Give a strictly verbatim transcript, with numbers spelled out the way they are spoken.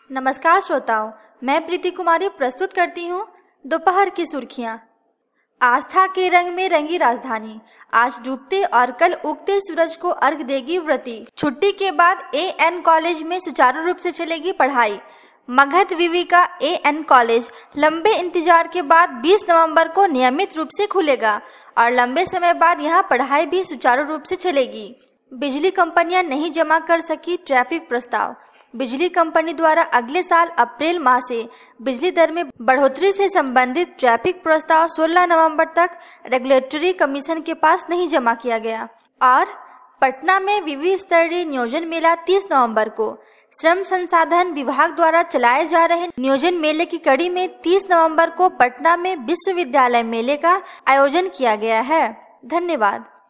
नमस्कार श्रोताओं, मैं प्रीति कुमारी प्रस्तुत करती हूँ दोपहर की सुर्खियाँ। आस्था के रंग में रंगी राजधानी, आज डूबते और कल उगते सूरज को अर्घ देगी व्रती। छुट्टी के बाद ए एन कॉलेज में सुचारू रूप से चलेगी पढ़ाई। मगध विवि का ए एन कॉलेज लंबे इंतजार के बाद बीस नवंबर को नियमित रूप से खुलेगा और लंबे समय बाद यहाँ पढ़ाई भी सुचारू रूप से चलेगी। बिजली कंपनियां नहीं जमा कर सकी ट्रैफिक प्रस्ताव। बिजली कंपनी द्वारा अगले साल अप्रैल माह से बिजली दर में बढ़ोतरी से संबंधित ट्रैफिक प्रस्ताव सोलह नवंबर तक रेगुलेटरी कमीशन के पास नहीं जमा किया गया। और पटना में विवि स्तरीय नियोजन मेला तीस नवंबर को। श्रम संसाधन विभाग द्वारा चलाए जा रहे नियोजन मेले की कड़ी में तीस नवंबर को पटना में विश्वविद्यालय मेले का आयोजन किया गया है। धन्यवाद।